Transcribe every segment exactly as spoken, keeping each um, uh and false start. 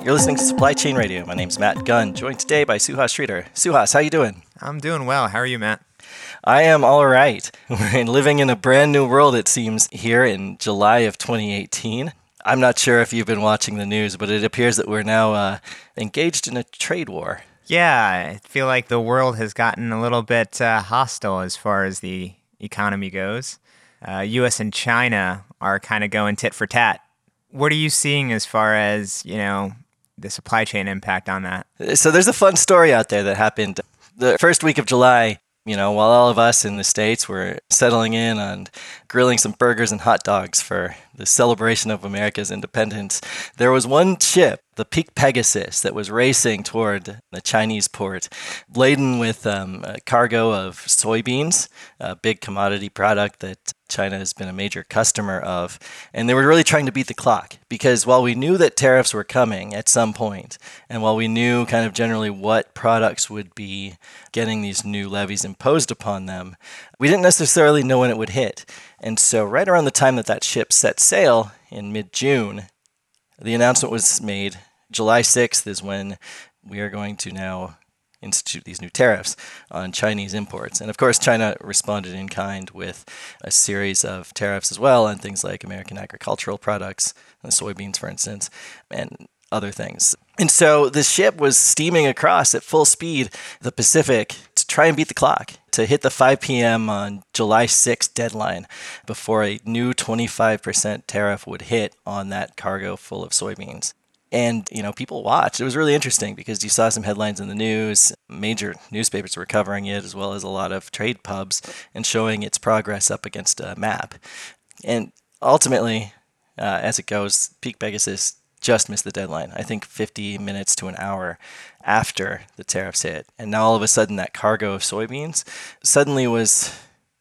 You're listening to Supply Chain Radio. My name's Matt Gunn, joined today by Suhas Sridhar. Suhas, how you doing? I'm doing well. How are you, Matt? I am all right. We're living in a brand new world, it seems, here in July of twenty eighteen. I'm not sure if you've been watching the news, but it appears that we're now uh, engaged in a trade war. Yeah, I feel like the world has gotten a little bit uh, hostile as far as the economy goes. Uh, U S and China are kind of going tit for tat. What are you seeing as far as, you know, the supply chain impact on that? So there's a fun story out there that happened the first week of July. You know, while all of us in the States were settling in on grilling some burgers and hot dogs for the celebration of America's independence, there was one ship, the Peak Pegasus, that was racing toward the Chinese port, laden with um, a cargo of soybeans, a big commodity product that China has been a major customer of. And they were really trying to beat the clock because while we knew that tariffs were coming at some point, and while we knew kind of generally what products would be getting these new levies imposed upon them, we didn't necessarily know when it would hit. And so right around the time that that ship set sail in mid-June, the announcement was made. July sixth is when we are going to now institute these new tariffs on Chinese imports. And of course, China responded in kind with a series of tariffs as well on things like American agricultural products, the soybeans, for instance, and other things. And so the ship was steaming across at full speed the Pacific to try and beat the clock, to hit the five p.m. on July sixth deadline before a new twenty-five percent tariff would hit on that cargo full of soybeans. And, you know, people watched. It was really interesting because you saw some headlines in the news. Major newspapers were covering it, as well as a lot of trade pubs, and showing its progress up against a map. And ultimately, uh, as it goes, Peak Pegasus just missed the deadline. I think fifty minutes to an hour after the tariffs hit. And now all of a sudden that cargo of soybeans suddenly was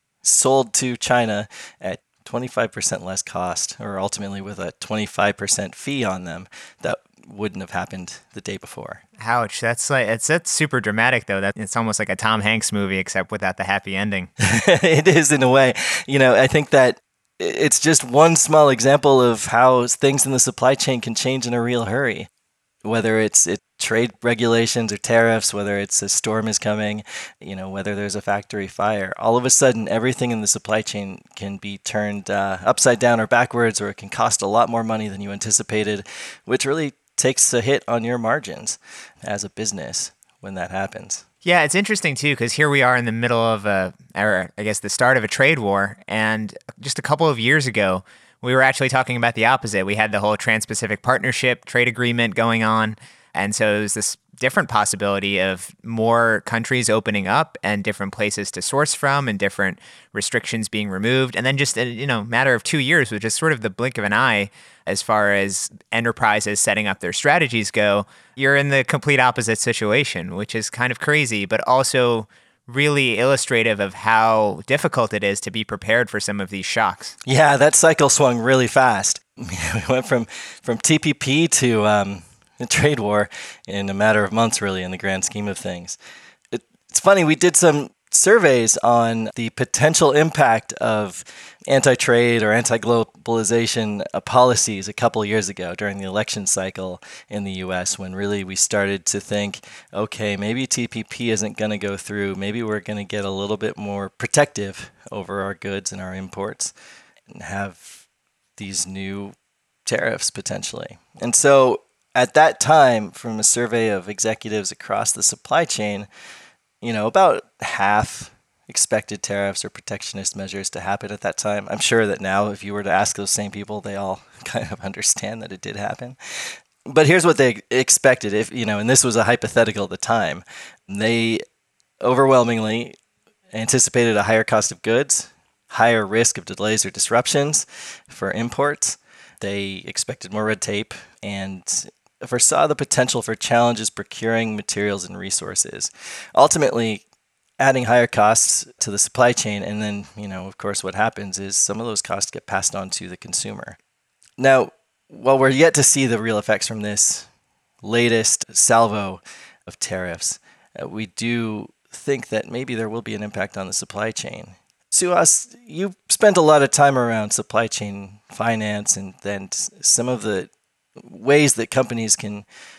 sold to China at twenty-five percent less cost, or ultimately with a twenty-five percent fee on them that wouldn't have happened the day before. Ouch. That's like it's that's super dramatic though. That it's almost like a Tom Hanks movie except without the happy ending. It is in a way. You know, I think that it's just one small example of how things in the supply chain can change in a real hurry. Whether it's it, trade regulations or tariffs, whether it's a storm is coming, you know, whether there's a factory fire, all of a sudden everything in the supply chain can be turned uh, upside down or backwards, or it can cost a lot more money than you anticipated, which really takes a hit on your margins as a business when that happens. Yeah, it's interesting too, because here we are in the middle of a, or I guess the start of a trade war, and just a couple of years ago, we were actually talking about the opposite. We had the whole Trans-Pacific Partnership trade agreement going on. And so there's this different possibility of more countries opening up and different places to source from and different restrictions being removed. And then just a you know, matter of two years, which is sort of the blink of an eye as far as enterprises setting up their strategies go, you're in the complete opposite situation, which is kind of crazy, but also really illustrative of how difficult it is to be prepared for some of these shocks. Yeah, that cycle swung really fast. We went from, from T P P to um, a trade war in a matter of months, really, in the grand scheme of things. It, it's funny, we did some surveys on the potential impact of anti-trade or anti-globalization uh, policies a couple years ago during the election cycle in the U S, when really we started to think, okay, maybe T P P isn't going to go through. Maybe we're going to get a little bit more protective over our goods and our imports and have these new tariffs potentially. And so at that time, from a survey of executives across the supply chain, you know, about half expected tariffs or protectionist measures to happen at that time. I'm sure that now, if you were to ask those same people, they all kind of understand that it did happen. But here's what they expected, if you know, and this was a hypothetical at the time. They overwhelmingly anticipated a higher cost of goods, higher risk of delays or disruptions for imports. They expected more red tape and foresaw the potential for challenges procuring materials and resources. Ultimately, adding higher costs to the supply chain, and then, you know, of course, what happens is some of those costs get passed on to the consumer. Now, while we're yet to see the real effects from this latest salvo of tariffs, uh, we do think that maybe there will be an impact on the supply chain. Suhas, you spent a lot of time around supply chain finance and then some of the ways that companies can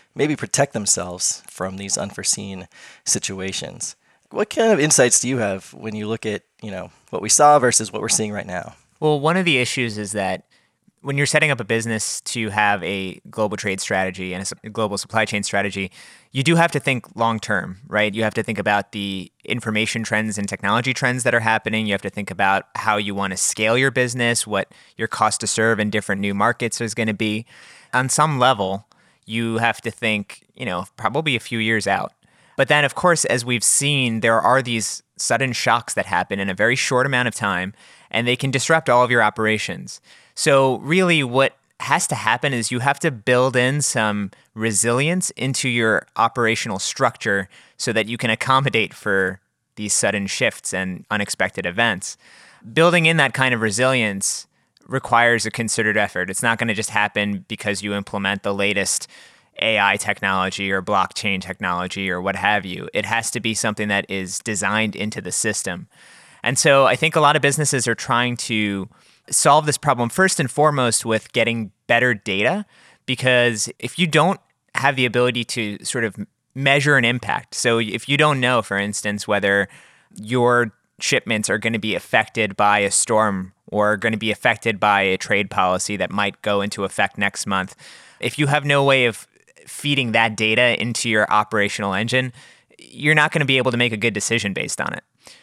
maybe protect themselves from these unforeseen situations. What kind of insights do you have when you look at, you know, what we saw versus what we're seeing right now? Well, one of the issues is that when you're setting up a business to have a global trade strategy and a global supply chain strategy, you do have to think long term, right? You have to think about the information trends and technology trends that are happening. You have to think about how you want to scale your business, what your cost to serve in different new markets is going to be. On some level, you have to think, you know, probably a few years out. But then, of course, as we've seen, there are these sudden shocks that happen in a very short amount of time, and they can disrupt all of your operations. So really what has to happen is you have to build in some resilience into your operational structure so that you can accommodate for these sudden shifts and unexpected events. Building in that kind of resilience requires a considered effort. It's not going to just happen because you implement the latest A I technology or blockchain technology or what have you. It has to be something that is designed into the system. And so I think a lot of businesses are trying to solve this problem first and foremost with getting better data, because if you don't have the ability to sort of measure an impact, so if you don't know, for instance, whether your shipments are going to be affected by a storm or going to be affected by a trade policy that might go into effect next month, if you have no way of feeding that data into your operational engine, you're not going to be able to make a good decision based on it.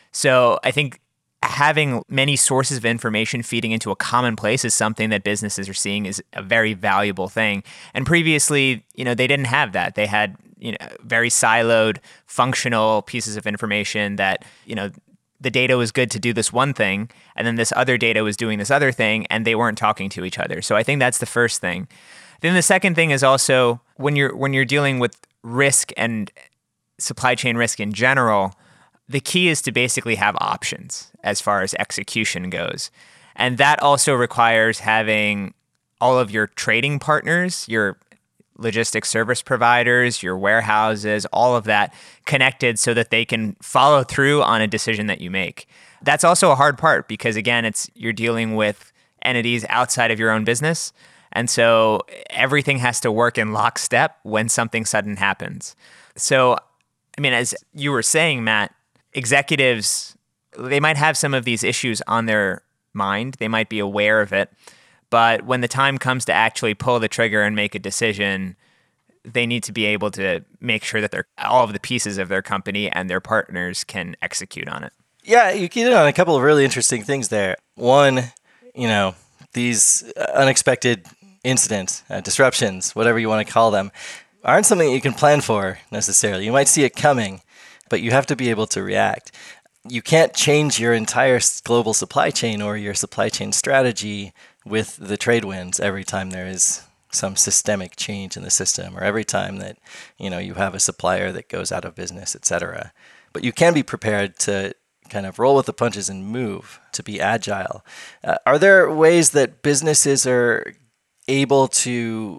So I think having many sources of information feeding into a common place is something that businesses are seeing is a very valuable thing. And previously, you know, they didn't have that. They had, you know, very siloed, functional pieces of information that, you know, the data was good to do this one thing, and then this other data was doing this other thing, and they weren't talking to each other. So I think that's the first thing. Then the second thing is also when you're when you're dealing with risk and supply chain risk in general, the key is to basically have options as far as execution goes. And that also requires having all of your trading partners, your logistics service providers, your warehouses, all of that connected so that they can follow through on a decision that you make. That's also a hard part because, again, it's you're dealing with entities outside of your own business. And so everything has to work in lockstep when something sudden happens. So, I mean, as you were saying, Matt, executives, they might have some of these issues on their mind. They might be aware of it. But when the time comes to actually pull the trigger and make a decision, they need to be able to make sure that they're, all of the pieces of their company and their partners can execute on it. Yeah, you hit on a couple of really interesting things there. One, you know, these unexpected incidents, uh, disruptions, whatever you want to call them, aren't something that you can plan for necessarily. You might see it coming, but you have to be able to react. You can't change your entire global supply chain or your supply chain strategy with the trade winds every time there is some systemic change in the system or every time that, you know, you have a supplier that goes out of business, et cetera. But you can be prepared to kind of roll with the punches and move, to be agile. Uh, are there ways that businesses are able to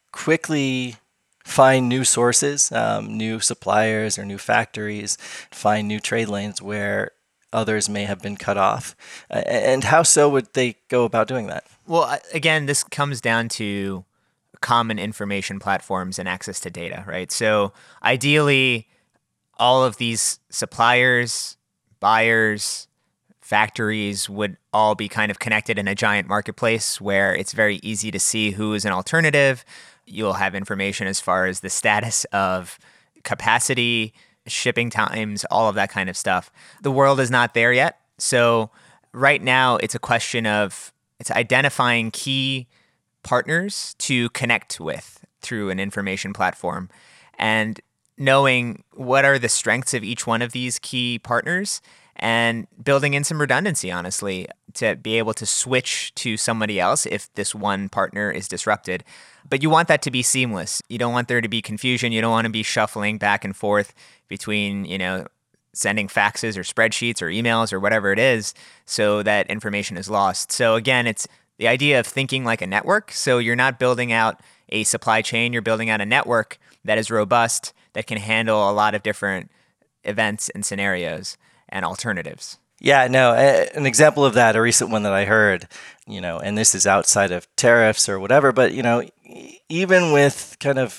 quickly find new sources, um, new suppliers or new factories, find new trade lanes where others may have been cut off? Uh, and how so would they go about doing that? Well, again, this comes down to common information platforms and access to data, right? So ideally, all of these suppliers, buyers, factories would all be kind of connected in a giant marketplace where it's very easy to see who is an alternative. You'll have information as far as the status of capacity, shipping times, all of that kind of stuff. The world is not there yet. So right now it's a question of it's identifying key partners to connect with through an information platform and knowing what are the strengths of each one of these key partners and building in some redundancy, honestly, to be able to switch to somebody else if this one partner is disrupted. But you want that to be seamless. You don't want there to be confusion. You don't want to be shuffling back and forth between, you know, sending faxes or spreadsheets or emails or whatever it is so that information is lost. So again, it's the idea of thinking like a network. So you're not building out a supply chain. You're building out a network that is robust, that can handle a lot of different events and scenarios and alternatives. Yeah, no, an example of that, a recent one that I heard, you know, and this is outside of tariffs or whatever, but, you know, even with kind of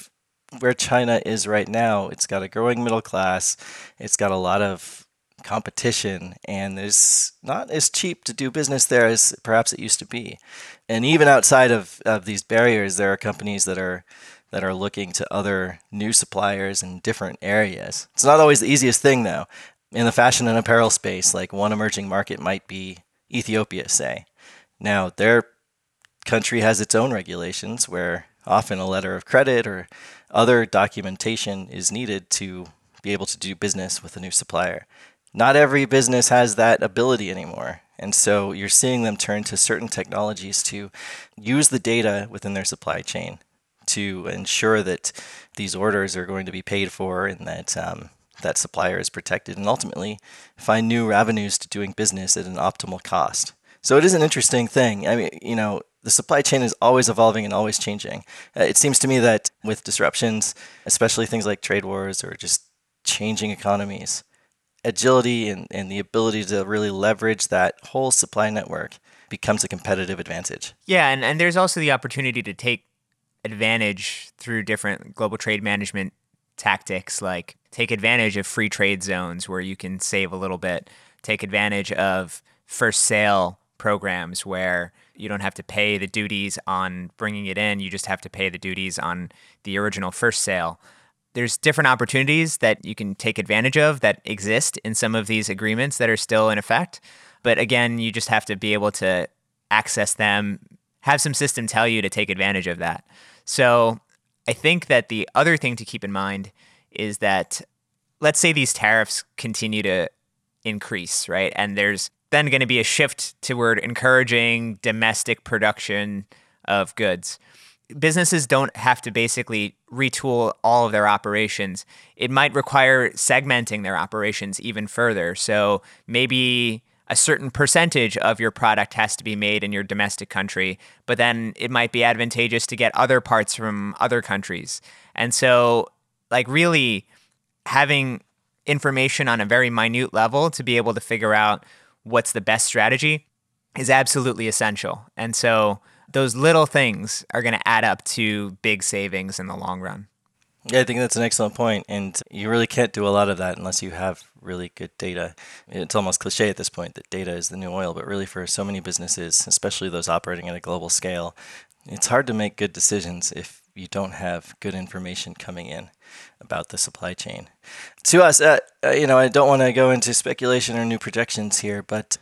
where China is right now. It's got a growing middle class. It's got a lot of competition, and it's not as cheap to do business there as perhaps it used to be. And even outside of, of these barriers, there are companies that are that are looking to other new suppliers in different areas. It's not always the easiest thing, though. In the fashion and apparel space, like one emerging market might be Ethiopia, say. Now, their country has its own regulations where often a letter of credit or other documentation is needed to be able to do business with a new supplier. Not every business has that ability anymore. And so you're seeing them turn to certain technologies to use the data within their supply chain to ensure that these orders are going to be paid for and that um, that supplier is protected, and ultimately find new avenues to doing business at an optimal cost. So it is an interesting thing. I mean, you know, the supply chain is always evolving and always changing. Uh, it seems to me that with disruptions, especially things like trade wars or just changing economies, agility and, and the ability to really leverage that whole supply network becomes a competitive advantage. Yeah, and, and there's also the opportunity to take advantage through different global trade management tactics, like take advantage of free trade zones where you can save a little bit, take advantage of first sale programs where you don't have to pay the duties on bringing it in, you just have to pay the duties on the original first sale. There's different opportunities that you can take advantage of that exist in some of these agreements that are still in effect. But again, you just have to be able to access them, have some system tell you to take advantage of that. So I think that the other thing to keep in mind is that, let's say these tariffs continue to increase, right? And there's then going to be a shift toward encouraging domestic production of goods. Businesses don't have to basically retool all of their operations. It might require segmenting their operations even further. So maybe a certain percentage of your product has to be made in your domestic country, but then it might be advantageous to get other parts from other countries. And so, like, really having information on a very minute level to be able to figure out what's the best strategy is absolutely essential. And so those little things are going to add up to big savings in the long run. Yeah, I think that's an excellent point. And you really can't do a lot of that unless you have really good data. It's almost cliche at this point that data is the new oil, but really for so many businesses, especially those operating at a global scale, it's hard to make good decisions if you don't have good information coming in about the supply chain. Suhas, uh, uh, you know, I don't want to go into speculation or new projections here, but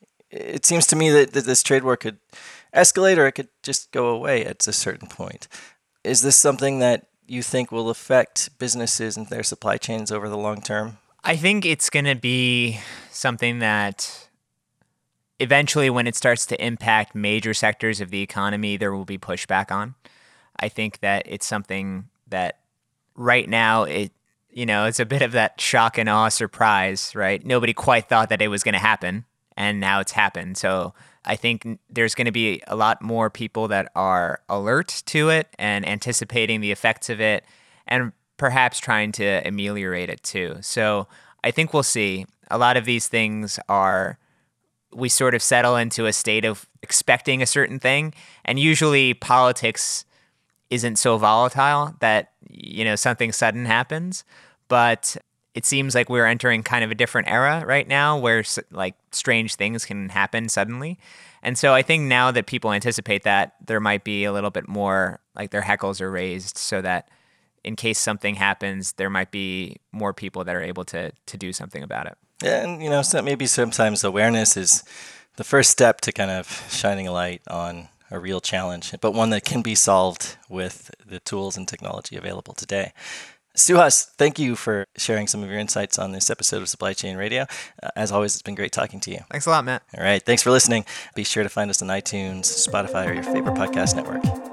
it seems to me that, that this trade war could escalate or it could just go away at a certain point. Is this something that you think will affect businesses and their supply chains over the long term? I think it's going to be something that eventually, when it starts to impact major sectors of the economy, there will be pushback on. I think that it's something that right now, it you know, it's a bit of that shock and awe surprise, right? Nobody quite thought that it was going to happen, and now it's happened. So I think there's going to be a lot more people that are alert to it and anticipating the effects of it and perhaps trying to ameliorate it too. So I think we'll see. A lot of these things are, we sort of settle into a state of expecting a certain thing. And usually politics isn't so volatile that, you know, something sudden happens. But it seems like we're entering kind of a different era right now where like strange things can happen suddenly. And so I think now that people anticipate that, there might be a little bit more like their heckles are raised so that in case something happens, there might be more people that are able to to do something about it. Yeah, and you know, so maybe sometimes awareness is the first step to kind of shining a light on a real challenge, but one that can be solved with the tools and technology available today. Suhas, thank you for sharing some of your insights on this episode of Supply Chain Radio. Uh, as always, it's been great talking to you. Thanks a lot, Matt. All right. Thanks for listening. Be sure to find us on iTunes, Spotify, or your favorite podcast network.